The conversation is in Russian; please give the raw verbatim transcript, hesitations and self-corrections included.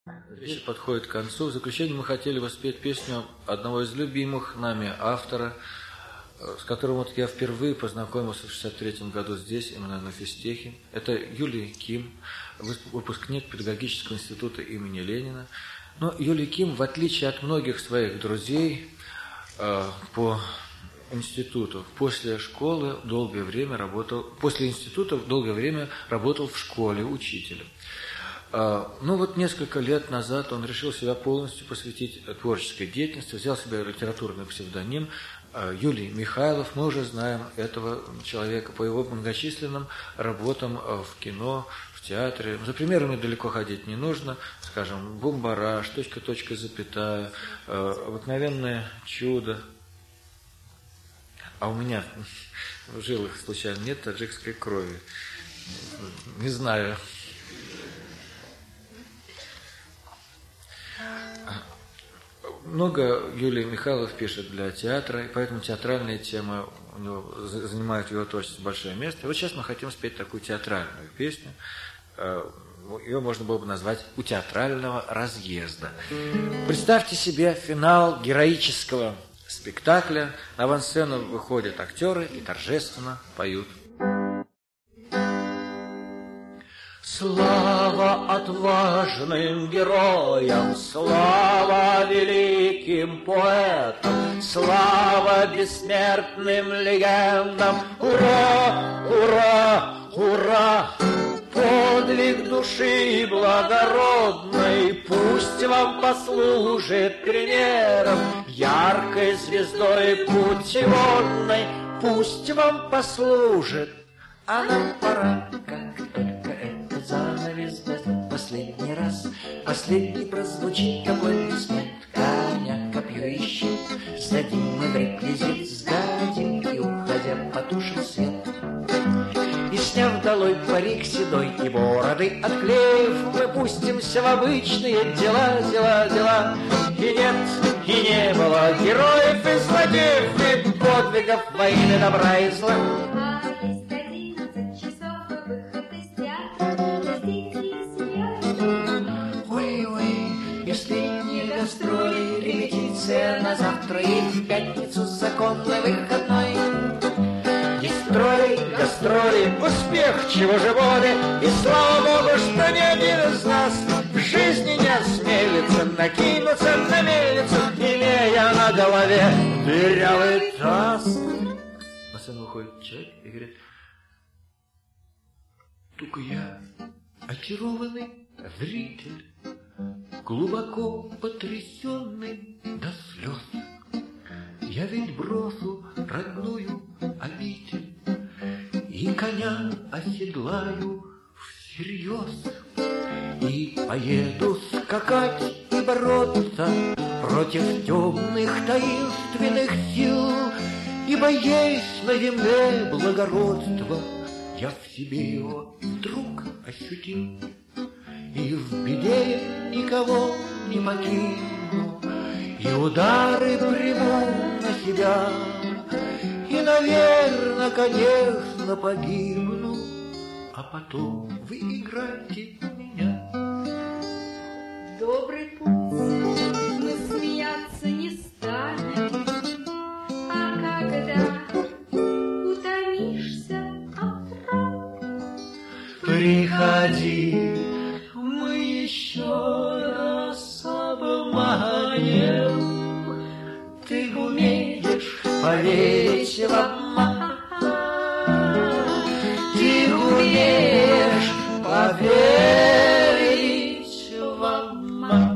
Вещи подходит к концу. В заключение мы хотели воспеть песню одного из любимых нами автора, с которым вот я впервые познакомился в шестьдесят третьем году здесь, именно на физтехе. Это Юлия Ким, выпускник педагогического института имени Ленина. Но Юлия Ким, в отличие от многих своих друзей э, по институту, после школы долгое время работал, после института долгое время работал в школе учителем. Э, ну вот несколько лет назад он решил себя полностью посвятить творческой деятельности, взял себе литературный псевдоним э, Юлий Михайлов. Мы уже знаем этого человека по его многочисленным работам э, в кино, в театре. За примерами далеко ходить не нужно. Скажем, «Бумбараш», «Точка, точка, запятая», э, «Обыкновенное чудо». А у меня в жилах случайно нет таджикской крови. Не знаю. Много Юлий Михайлов пишет для театра, и поэтому театральные темы у него занимают в его творчестве большое место. И вот сейчас мы хотим спеть такую театральную песню. Ее можно было бы назвать «У театрального разъезда». Представьте себе финал героического спектакля. На авансцену выходят актеры и торжественно поют. Слава отважным героям, слава великим поэтам, слава бессмертным легендам. Ура, ура, ура! Подвиг души благородной пусть вам послужит примером, яркой звездой путеводной пусть вам послужит. А нам пора, как только этот занавес гаснет последний раз, последний прозвучит аплодисмент, коня, копье и щит, сдадим мы в реквизит, сдадим и, уходя, потушим свет. И, сняв долой парик седой и бороды отклеив, мы пустимся в обычные дела, дела, дела. И нет, и не было героев и злодеев, и подвигов во имя добра и зла. Гастроли, репетиция на завтра и в пятницу законный выходной. Гастроли, гастроли, успех, чего же воли, и слава Богу, что ни один из нас в жизни не осмелится накинуться на мельницу, имея на голове дырявый таз. На сцену выходит человек и говорит: только я, очарованный зритель, глубоко потрясенный до слез, я ведь брошу родную обитель и коня оседлаю всерьез, и поеду скакать и бороться против темных таинственных сил, ибо есть на земле благородство, я в себе его вдруг ощутил. И в беде никого не покину, и удары приму на себя, и, наверное, конечно, погибну, а потом вы играйте меня. Добрый путь, мы смеяться не станем, а когда утомишься отправ, приходи, еще раз обманем. Ты умеешь поверить в обман, ты умеешь поверить в обман.